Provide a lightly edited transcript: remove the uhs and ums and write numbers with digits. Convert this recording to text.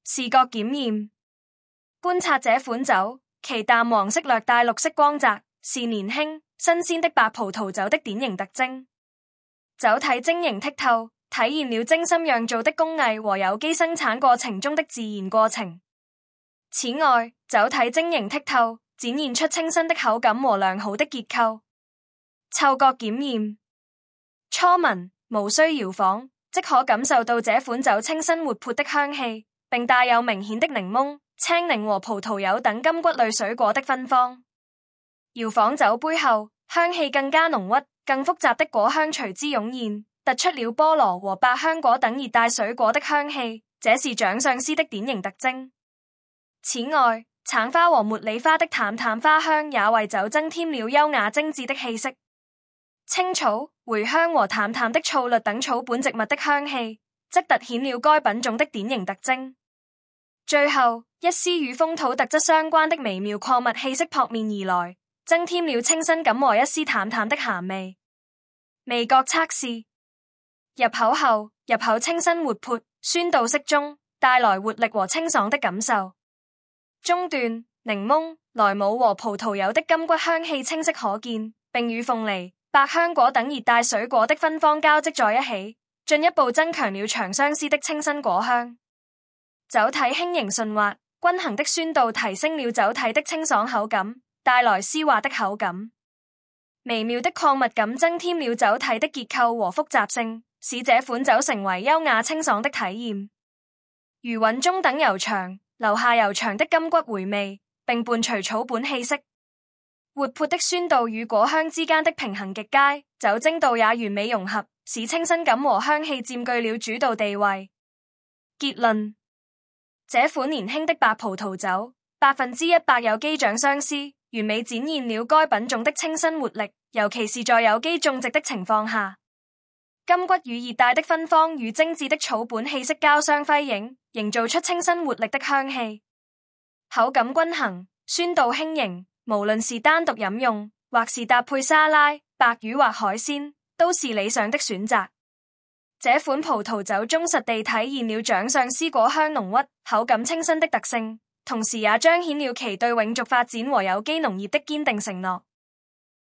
視覺檢驗。觀察這款酒，其淡黃色略帶綠色光澤，是年輕新鮮的白葡萄酒的典型特徵。酒體晶瑩剔透，體現了精心釀造的工藝和有機生產過程中的自然過程。此外，酒體晶瑩剔透，展現出清新的口感和良好的結構。嗅覺檢驗。初聞無需搖晃，即可感受到這款酒清新活潑的香氣，並帶有明顯的檸檬、青檸和葡萄柚等柑橘類水果的芬芳。搖晃酒杯後，香氣更加濃郁，更複雜的果香隨之湧現，突出了菠蘿和百香果等熱帶水果的香氣，這是長相思的典型特徵。此外，橙花和茉莉花的淡淡花香也為酒增添了優雅精緻的氣息。青草、茴香和淡淡的醋栗等草本植物的香氣，則突顯了該品種的典型特徵。最後，一絲與風土特質相關的微妙礦物氣息撲面而來，增添了清新感和一絲淡淡的鹹味。味覺測試。入口後，入口清新活潑，酸度適中，帶來活力和清爽的感受。中段，檸檬、萊姆和葡萄柚的柑橘香氣清晰可見，並與鳳梨、百香果等熱帶水果的芬芳交織在一起，進一步增強了長相思的清新果香。酒體輕盈順滑，均衡的酸度提升了酒體的清爽口感，帶來絲滑的口感。微妙的礦物感增添了酒體的結構和複雜性，使這款酒成為優雅清爽的體驗。餘韻中等悠長，留下悠長的柑橘回味，並伴隨草本氣息。活潑的酸度與果香之間的平衡極佳，酒精度也完美融合，使清新感和香氣佔據了主導地位。結論：這款年輕的白葡萄酒，100%有機長相思，完美展現了該品種的清新活力，尤其是在有機種植的情況下。柑橘與熱帶的芬芳與精緻的草本氣息交相輝映，營造出清新活力的香氣。口感均衡，酸度輕盈，無論是單獨飲用，或是搭配沙拉、白魚或海鮮，都是理想的選擇。這款葡萄酒忠實地體現了長相思果香濃郁、口感清新的特性，同時也彰顯了其對永續發展和有機農業的堅定承諾。